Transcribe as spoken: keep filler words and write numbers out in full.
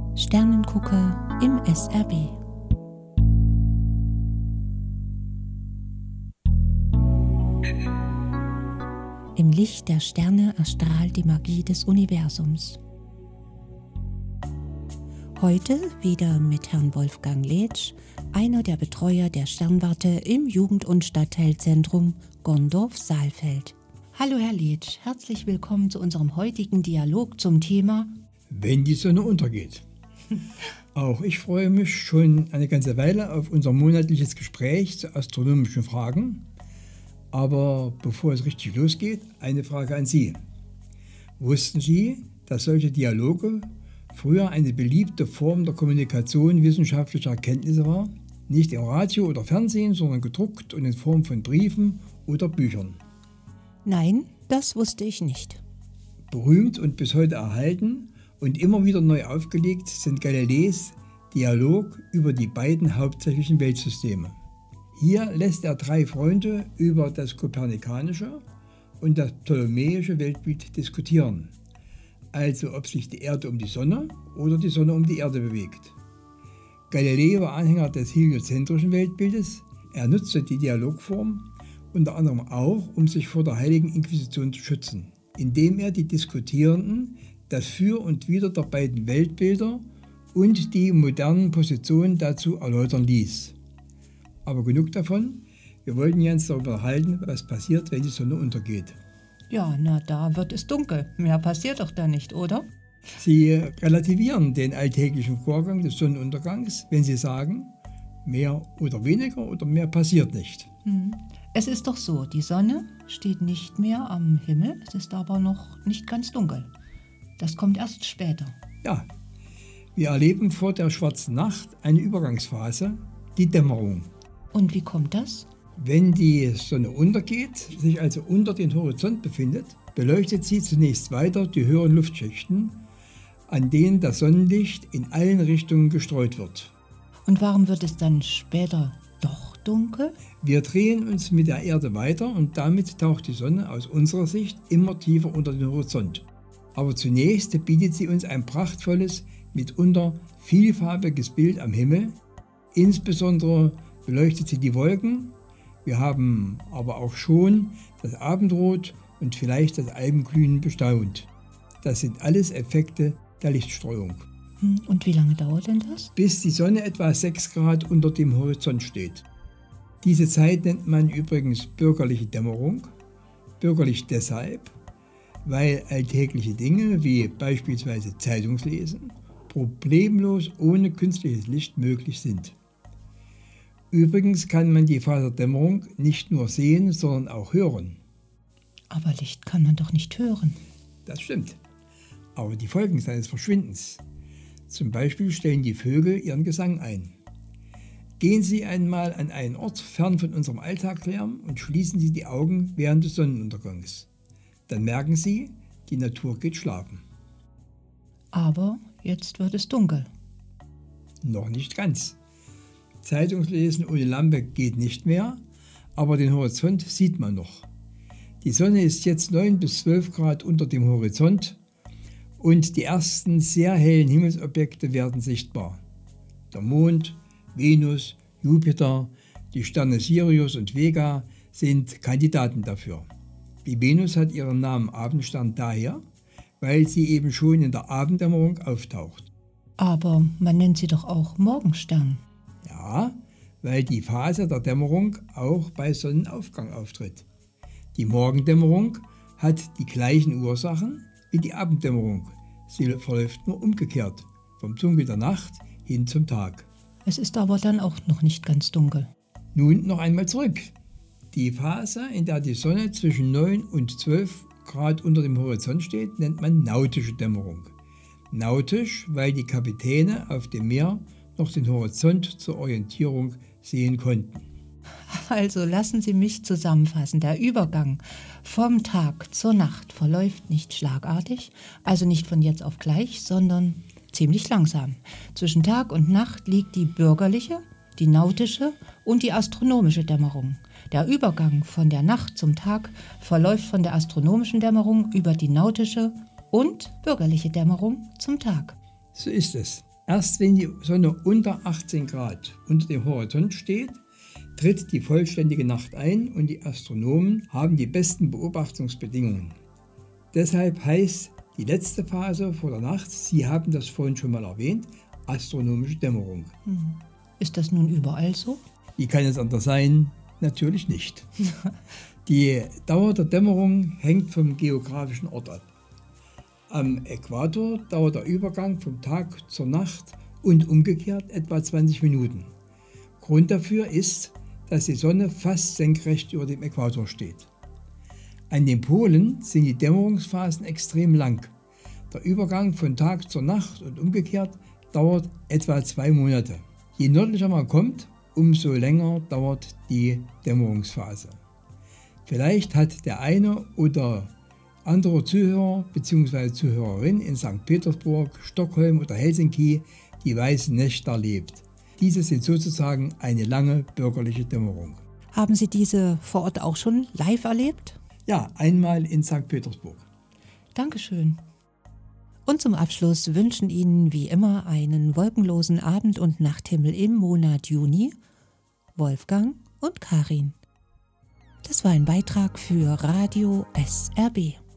Sternengucker im S R B. Im Licht der Sterne erstrahlt die Magie des Universums. Heute wieder mit Herrn Wolfgang Letsch, einer der Betreuer der Sternwarte im Jugend- und Stadtteilzentrum Gondorf-Saalfeld. Hallo Herr Letsch, herzlich willkommen zu unserem heutigen Dialog zum Thema Wenn die Sonne untergeht. Auch ich freue mich schon eine ganze Weile auf unser monatliches Gespräch zu astronomischen Fragen. Aber bevor es richtig losgeht, eine Frage an Sie. Wussten Sie, dass solche Dialoge früher eine beliebte Form der Kommunikation wissenschaftlicher Erkenntnisse war? Nicht im Radio oder Fernsehen, sondern gedruckt und in Form von Briefen oder Büchern. Nein, das wusste ich nicht. Berühmt und bis heute erhalten und immer wieder neu aufgelegt sind Galileis Dialog über die beiden hauptsächlichen Weltsysteme. Hier lässt er drei Freunde über das kopernikanische und das ptolemäische Weltbild diskutieren, also ob sich die Erde um die Sonne oder die Sonne um die Erde bewegt. Galilei war Anhänger des heliozentrischen Weltbildes. Er nutzte die Dialogform unter anderem auch, um sich vor der Heiligen Inquisition zu schützen, indem er die Diskutierenden das Für und Wider der beiden Weltbilder und die modernen Positionen dazu erläutern ließ. Aber genug davon, wir wollten jetzt darüber unterhalten, was passiert, wenn die Sonne untergeht. Ja, na da wird es dunkel. Mehr passiert doch da nicht, oder? Sie relativieren den alltäglichen Vorgang des Sonnenuntergangs, wenn Sie sagen, mehr oder weniger oder mehr passiert nicht. Hm. Es ist doch so, die Sonne steht nicht mehr am Himmel, es ist aber noch nicht ganz dunkel. Das kommt erst später. Ja, wir erleben vor der schwarzen Nacht eine Übergangsphase, die Dämmerung. Und wie kommt das? Wenn die Sonne untergeht, sich also unter den Horizont befindet, beleuchtet sie zunächst weiter die höheren Luftschichten, an denen das Sonnenlicht in allen Richtungen gestreut wird. Und warum wird es dann später doch dunkel? Wir drehen uns mit der Erde weiter und damit taucht die Sonne aus unserer Sicht immer tiefer unter den Horizont. Aber zunächst bietet sie uns ein prachtvolles, mitunter vielfarbiges Bild am Himmel. Insbesondere beleuchtet sie die Wolken. Wir haben aber auch schon das Abendrot und vielleicht das Alpenglühen bestaunt. Das sind alles Effekte der Lichtstreuung. Und wie lange dauert denn das? Bis die Sonne etwa sechs Grad unter dem Horizont steht. Diese Zeit nennt man übrigens bürgerliche Dämmerung. Bürgerlich deshalb, weil alltägliche Dinge wie beispielsweise Zeitungslesen problemlos ohne künstliches Licht möglich sind. Übrigens kann man die Phase der Dämmerung nicht nur sehen, sondern auch hören. Aber Licht kann man doch nicht hören. Das stimmt. Aber die Folgen seines Verschwindens. Zum Beispiel stellen die Vögel ihren Gesang ein. Gehen Sie einmal an einen Ort fern von unserem Alltagslärm und schließen Sie die Augen während des Sonnenuntergangs. Dann merken Sie, die Natur geht schlafen. Aber jetzt wird es dunkel. Noch nicht ganz. Zeitungslesen ohne Lampe geht nicht mehr, aber den Horizont sieht man noch. Die Sonne ist jetzt neun bis zwölf Grad unter dem Horizont und die ersten sehr hellen Himmelsobjekte werden sichtbar. Der Mond, Venus, Jupiter, die Sterne Sirius und Vega sind Kandidaten dafür. Die Venus hat ihren Namen Abendstern daher, weil sie eben schon in der Abenddämmerung auftaucht. Aber man nennt sie doch auch Morgenstern. Ja, weil die Phase der Dämmerung auch bei Sonnenaufgang auftritt. Die Morgendämmerung hat die gleichen Ursachen wie die Abenddämmerung. Sie verläuft nur umgekehrt, vom Dunkel der Nacht hin zum Tag. Es ist aber dann auch noch nicht ganz dunkel. Nun noch einmal zurück. Die Phase, in der die Sonne zwischen neun und zwölf Grad unter dem Horizont steht, nennt man nautische Dämmerung. Nautisch, weil die Kapitäne auf dem Meer noch den Horizont zur Orientierung sehen konnten. Also lassen Sie mich zusammenfassen. Der Übergang vom Tag zur Nacht verläuft nicht schlagartig, also nicht von jetzt auf gleich, sondern ziemlich langsam. Zwischen Tag und Nacht liegt die bürgerliche, die nautische und die astronomische Dämmerung. Der Übergang von der Nacht zum Tag verläuft von der astronomischen Dämmerung über die nautische und bürgerliche Dämmerung zum Tag. So ist es. Erst wenn die Sonne unter achtzehn Grad unter dem Horizont steht, tritt die vollständige Nacht ein und die Astronomen haben die besten Beobachtungsbedingungen. Deshalb heißt die letzte Phase vor der Nacht, Sie haben das vorhin schon mal erwähnt, astronomische Dämmerung. Hm. Ist das nun überall so? Wie kann es anders sein? Natürlich nicht. Die Dauer der Dämmerung hängt vom geografischen Ort ab. Am Äquator dauert der Übergang vom Tag zur Nacht und umgekehrt etwa zwanzig Minuten. Grund dafür ist, dass die Sonne fast senkrecht über dem Äquator steht. An den Polen sind die Dämmerungsphasen extrem lang. Der Übergang von Tag zur Nacht und umgekehrt dauert etwa zwei Monate. Je nördlicher man kommt, umso länger dauert die Dämmerungsphase. Vielleicht hat der eine oder andere Zuhörer bzw. Zuhörerin in Sankt Petersburg, Stockholm oder Helsinki die weißen Nächte erlebt. Diese sind sozusagen eine lange bürgerliche Dämmerung. Haben Sie diese vor Ort auch schon live erlebt? Ja, einmal in Sankt Petersburg. Dankeschön. Und zum Abschluss wünschen Ihnen wie immer einen wolkenlosen Abend- und Nachthimmel im Monat Juni Wolfgang und Karin. Das war ein Beitrag für Radio S R B.